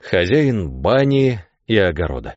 Хозяин бани и огорода.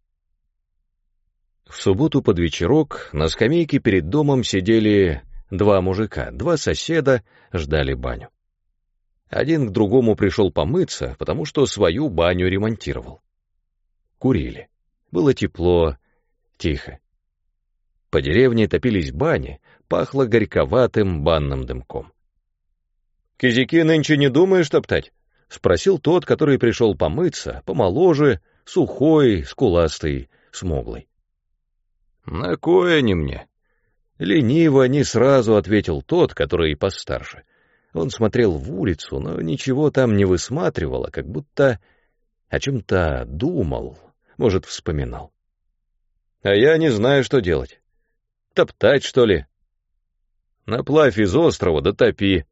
В субботу под вечерок на скамейке перед домом сидели два мужика, два соседа, ждали баню. Один к другому пришел помыться, потому что свою баню ремонтировал. Курили. Было тепло, тихо. По деревне топились бани, пахло горьковатым банным дымком. «Кизяки нынче не думаешь топтать?» — спросил тот, который пришел помыться, помоложе, сухой, скуластый, смуглый. «На кой они мне?» Лениво не сразу ответил тот, который постарше. Он смотрел в улицу, но ничего там не высматривал, как будто о чем-то думал, может, вспоминал. «А я не знаю, что делать. Топтать, что ли? Наплавь из острова, да топи.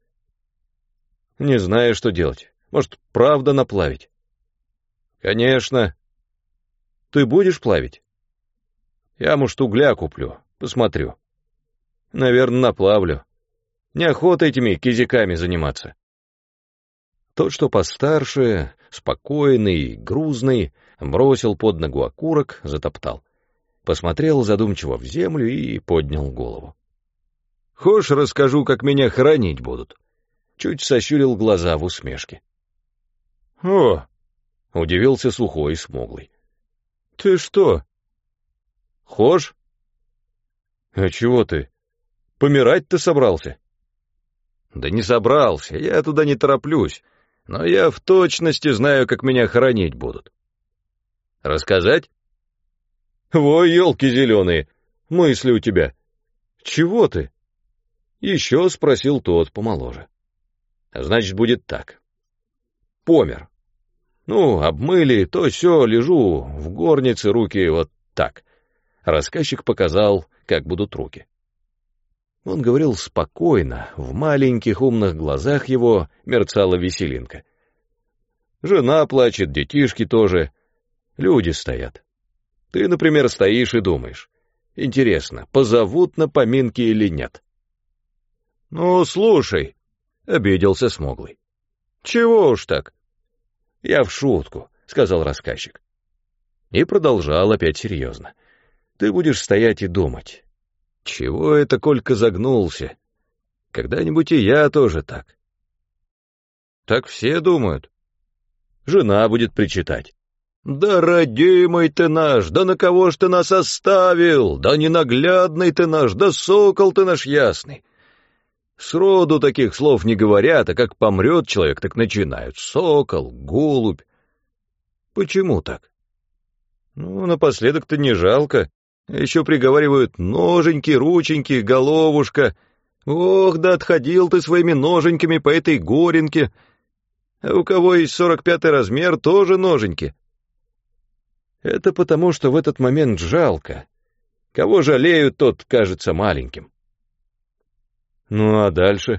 Не знаю, что делать. Может, правда наплавить?» «Конечно. Ты будешь плавить?» «Я, может, угля куплю, посмотрю. Наверное, наплавлю. Неохота этими кизяками заниматься». Тот, что постарше, спокойный, грузный, бросил под ногу окурок, затоптал. Посмотрел задумчиво в землю и поднял голову. «Хочешь, расскажу, как меня хоронить будут?» Чуть сощурил глаза в усмешке. «О!» — удивился сухой и смуглый. «Ты что? Хошь? А чего ты? Помирать-то собрался?» «Да не собрался, я туда не тороплюсь, но я в точности знаю, как меня хоронить будут». «Рассказать?» «Во, елки зеленые, мысли у тебя. Чего ты?» Еще спросил тот помоложе. «Значит, будет так. Помер. Ну, обмыли, то сё, лежу в горнице, руки вот так». Рассказчик показал, как будут руки. Он говорил спокойно, в маленьких умных глазах его мерцала веселинка. Жена плачет, детишки тоже, люди стоят. Ты, например, стоишь и думаешь. Интересно, позовут на поминки или нет? «Ну, слушай», — обиделся смуглый. «Чего уж так?» «Я в шутку», — сказал рассказчик. И продолжал опять серьезно. «Ты будешь стоять и думать. Чего это Колька загнулся? Когда-нибудь и я тоже так». «Так все думают». Жена будет причитать. «Да родимый ты наш, да на кого ж ты нас оставил, да ненаглядный ты наш, да сокол ты наш ясный». Сроду таких слов не говорят, а как помрет человек, так начинают. Сокол, голубь. Почему так? Ну, напоследок-то не жалко. Еще приговаривают ноженьки, рученьки, головушка. Ох, да отходил ты своими ноженьками по этой горенке. А у кого есть 45-й размер, тоже ноженьки. Это потому, что в этот момент жалко. Кого жалеют, тот кажется маленьким. Ну а дальше?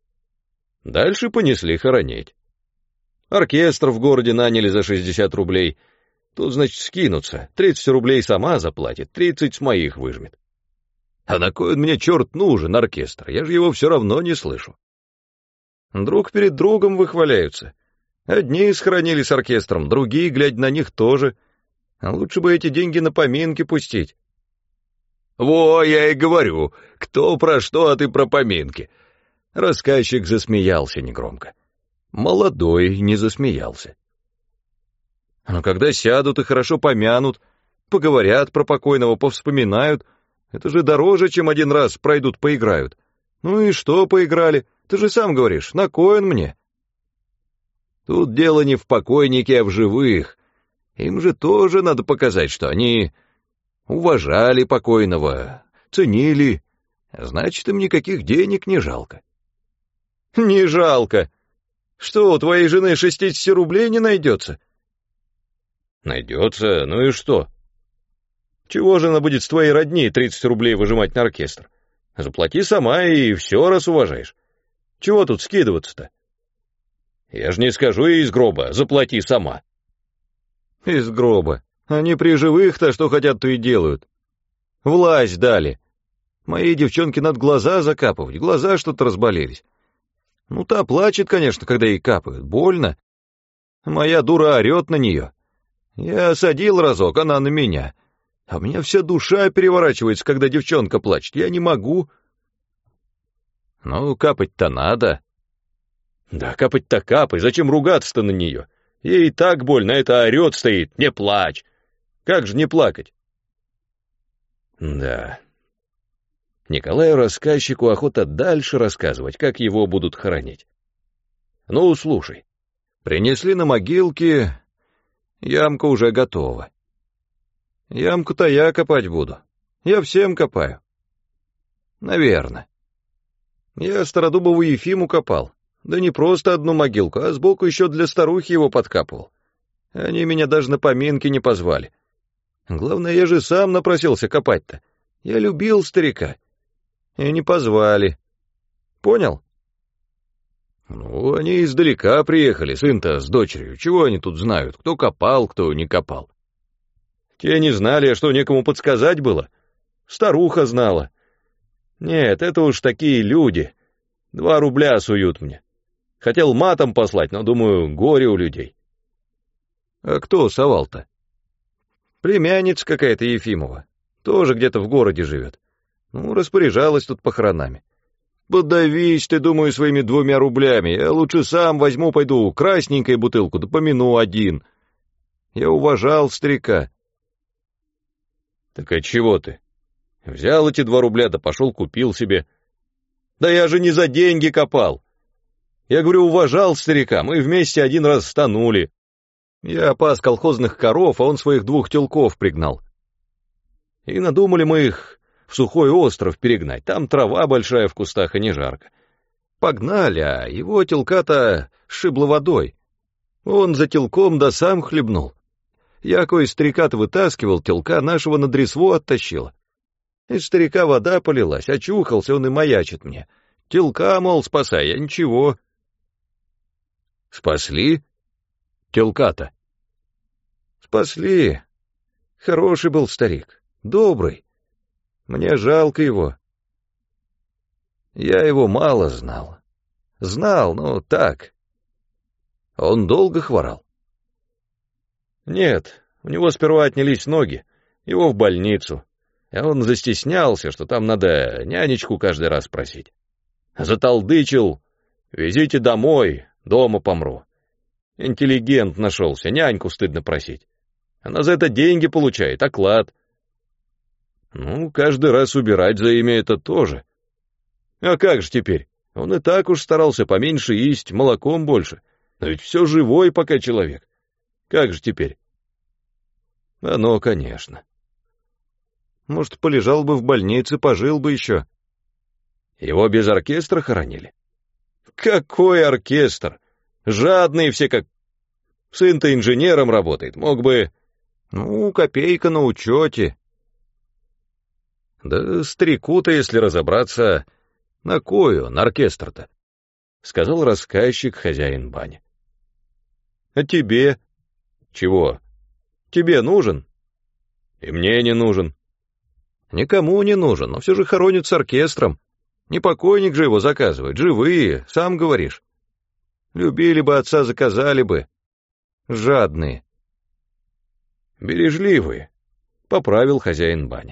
Дальше понесли хоронить. Оркестр в городе наняли за 60 рублей. Тут, значит, скинутся. 30 рублей сама заплатит, 30 с моих выжмет. А на кой он мне, черт, нужен, оркестр? Я же его все равно не слышу. Друг перед другом выхваляются. Одни схоронили с оркестром, другие, глядя на них, тоже. А лучше бы эти деньги на поминки пустить. «Во, я и говорю, кто про что, а ты про поминки». Рассказчик засмеялся негромко. Молодой не засмеялся. Но когда сядут и хорошо помянут, поговорят про покойного, повспоминают, это же дороже, чем один раз пройдут-поиграют. Ну и что поиграли? Ты же сам говоришь, на кой он мне? Тут дело не в покойнике, а в живых. Им же тоже надо показать, что они уважали покойного, ценили, значит, им никаких денег не жалко. Не жалко. Что, у твоей жены 60 рублей не найдется? Найдется, ну и что? Чего же она будет с твоей родни 30 рублей выжимать на оркестр? Заплати сама и все, раз уважаешь. Чего тут скидываться-то? Я же не скажу ей из гроба, заплати сама. Из гроба. Они при живых-то что хотят, то и делают. Власть дали. Моей девчонке надо глаза закапывать, глаза что-то разболелись. Ну, та плачет, конечно, когда ей капают, больно. Моя дура орет на нее. Я осадил разок, она на меня. А у меня вся душа переворачивается, когда девчонка плачет. Я не могу. Ну, капать-то надо. Да капать-то капай, зачем ругаться-то на нее? Ей и так больно, это орет стоит, не плачь. Как же не плакать? Да. Николаю-рассказчику охота дальше рассказывать, как его будут хоронить. Ну, слушай, принесли на могилке, ямка уже готова. Ямку-то я копать буду. Я всем копаю. Наверно. Я Стародубову Ефиму копал. Да не просто одну могилку, а сбоку еще для старухи его подкапывал. Они меня даже на поминки не позвали. Главное, я же сам напросился копать-то. Я любил старика. И не позвали. Понял? Ну, они издалека приехали, сын-то с дочерью. Чего они тут знают? Кто копал, кто не копал. Те не знали, а что, некому подсказать было? Старуха знала. Нет, это уж такие люди. 2 рубля суют мне. Хотел матом послать, но, думаю, горе у людей. А кто совал-то? Племянница какая-то Ефимова. Тоже где-то в городе живет. Ну, распоряжалась тут похоронами. Подавись ты, думаю, своими 2 рублями. Я лучше сам возьму, пойду красненькой бутылку, да помяну один. Я уважал старика. Так а чего ты? Взял эти 2 рубля, да пошел купил себе. Да я же не за деньги копал. Я говорю, уважал старика, мы вместе один раз станули. Я пас колхозных коров, а он своих 2 тёлков пригнал. И надумали мы их в сухой остров перегнать, там трава большая в кустах и не жарко. Погнали, а его тёлка-то сшибло водой. Он за тёлком да сам хлебнул. Я кое старика-то вытаскивал, тёлка нашего на дресво оттащила. Из старика вода полилась, очухался он и маячит мне. Тёлка, мол, спасай, я ничего. Спасли? Тёлка-то? Спасли. Хороший был старик, добрый. Мне жалко его. Я его мало знал. Знал, но так. Он долго хворал? Нет, у него сперва отнялись ноги, его в больницу. А он застеснялся, что там надо нянечку каждый раз просить. Заталдычил: везите домой, дома помру. Интеллигент нашелся, няньку стыдно просить. Она за это деньги получает, оклад. Ну, каждый раз убирать за имя это тоже. А как же теперь? Он и так уж старался поменьше есть, молоком больше. Но ведь все живой пока человек. Как же теперь? Оно, конечно. Может, полежал бы в больнице, пожил бы еще. Его без оркестра хоронили? Какой оркестр? Жадные все как... Сын-то инженером работает, мог бы... Ну, копейка на учете. Да старику-то, если разобраться, на кой он, оркестр-то? Сказал рассказчик, хозяин бани. А тебе? Чего? Тебе нужен? И мне не нужен. Никому не нужен, но все же хоронят с оркестром. Не покойник же его заказывает, живые, сам говоришь. Любили бы отца, заказали бы. Жадные. Бережливые, поправил хозяин бани.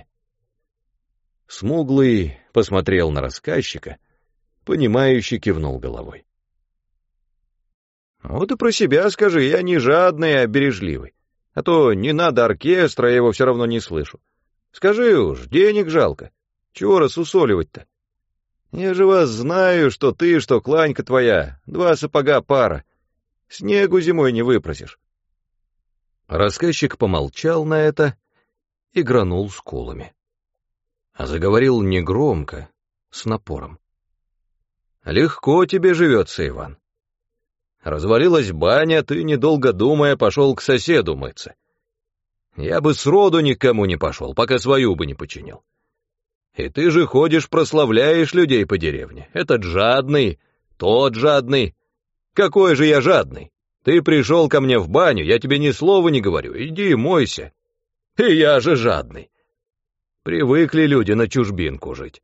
Смуглый посмотрел на рассказчика, понимающе кивнул головой. Вот и про себя скажи, я не жадный, а бережливый. А то не надо оркестра, я его все равно не слышу. Скажи уж, денег жалко. Чего рассусоливать-то? Я же вас знаю, что ты, что кланька твоя, 2 сапога пара. Снегу зимой не выпросишь. Рассказчик помолчал на это и гранул скулами. А заговорил негромко, с напором. Легко тебе живется, Иван. Развалилась баня, ты, недолго думая, пошел к соседу мыться. Я бы сроду никому не пошел, пока свою бы не починил. И ты же ходишь, прославляешь людей по деревне. Этот жадный, тот жадный. Какой же я жадный? Ты пришел ко мне в баню, я тебе ни слова не говорю, иди мойся. И я же жадный. Привыкли люди на чужбинку жить.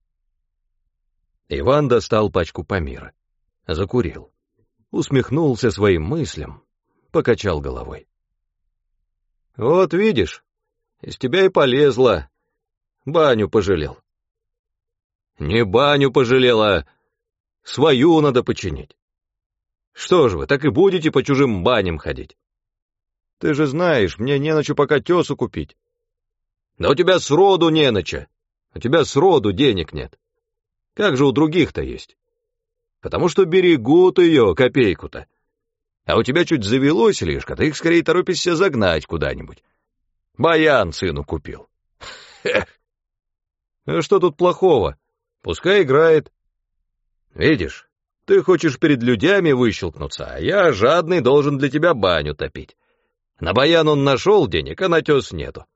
Иван достал пачку Памира, закурил, усмехнулся своим мыслям, покачал головой. Вот видишь, из тебя и полезла. Баню пожалел. Не баню пожалел, а свою надо починить. Что ж вы, так и будете по чужим баням ходить? Ты же знаешь, мне не на чё пока тёсу купить. Да у тебя сроду не на чё. У тебя сроду денег нет. Как же у других-то есть? Потому что берегут её, копейку-то. А у тебя чуть завелось лишь-ка, ты их скорее торопишься загнать куда-нибудь. Баян сыну купил. Эх. А что тут плохого? Пускай играет. Видишь, ты хочешь перед людьми выщелкнуться, а я, жадный, должен для тебя баню топить. На баян он нашел денег, а на тёс нету.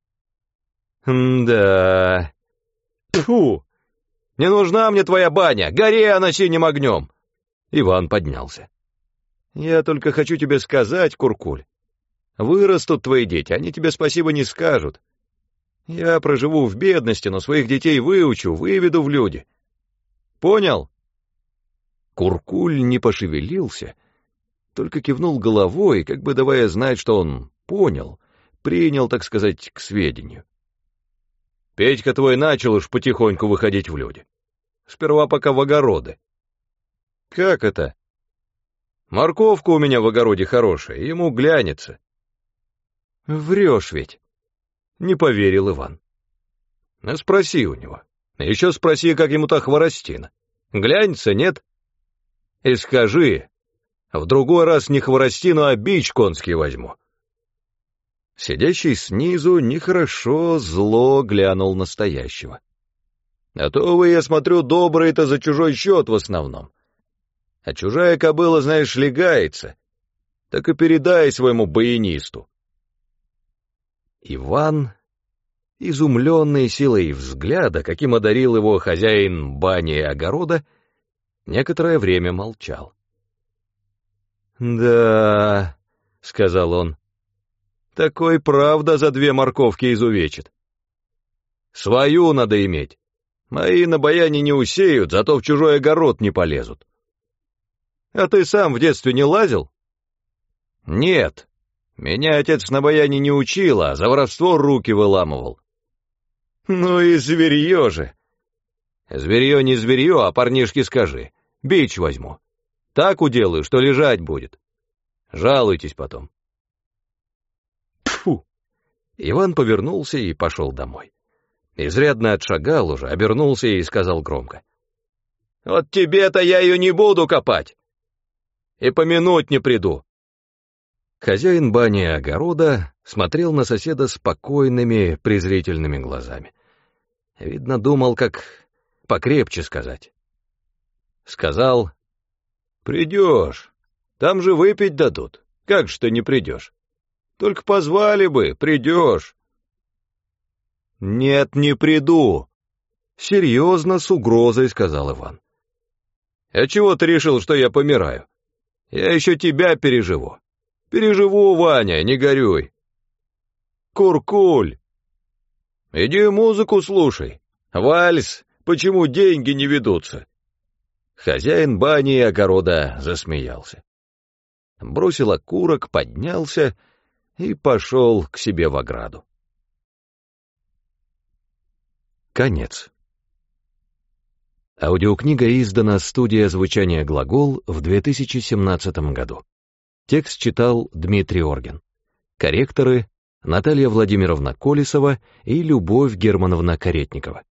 Да. Тьфу! Не нужна мне твоя баня, гори она синим огнем. Иван поднялся. Я только хочу тебе сказать, Куркуль, вырастут твои дети, они тебе спасибо не скажут. Я проживу в бедности, но своих детей выучу, выведу в люди. Понял? Куркуль не пошевелился, только кивнул головой, как бы давая знать, что он понял, принял, так сказать, к сведению. Петька твой начал уж потихоньку выходить в люди. Сперва пока в огороды. Как это? Морковка у меня в огороде хорошая, ему глянется. Врешь ведь. Не поверил Иван. Ну, спроси у него. Еще спроси, как ему та хворостина. Глянется, нет? И скажи, в другой раз не хворостину, а бич конский возьму. Сидящий снизу нехорошо, зло глянул настоящего. А то вы, я смотрю, добрые-то за чужой счет в основном. А чужая кобыла, знаешь, легается. Так и передай своему баянисту. Иван, изумленный силой взгляда, каким одарил его хозяин бани и огорода, некоторое время молчал. «Да», — сказал он, — «такой правда за 2 морковки изувечит. Свою надо иметь. Мои на баяне не усеют, зато в чужой огород не полезут. А ты сам в детстве не лазил?» «Нет. Меня отец на баяне не учил, а за воровство руки выламывал». «Ну и зверье же!» «Зверье не зверье, а парнишке скажи. Бич возьму. Так уделаю, что лежать будет. Жалуйтесь потом». Тьфу! Иван повернулся и пошел домой. Изрядно отшагал уже, обернулся и сказал громко: «Вот тебе-то я ее не буду копать! И помянуть не приду!» Хозяин бани и огорода смотрел на соседа спокойными, презрительными глазами. Видно, думал, как покрепче сказать. Сказал: «Придешь, там же выпить дадут, как же ты не придешь? Только позвали бы, придешь». «Нет, не приду», — серьезно, с угрозой сказал Иван. «А чего ты решил, что я помираю? Я еще тебя переживу. Переживу, Ваня, не горюй». «Куркуль, иди музыку слушай. Вальс, почему деньги не ведутся?» Хозяин бани и огорода засмеялся. Бросил окурок, поднялся и пошел к себе в ограду. Конец. Аудиокнига издана студией озвучания «Глагол» в 2017 году. Текст читал Дмитрий Оргин. Корректоры Наталья Владимировна Колесова и Любовь Германовна Каретникова.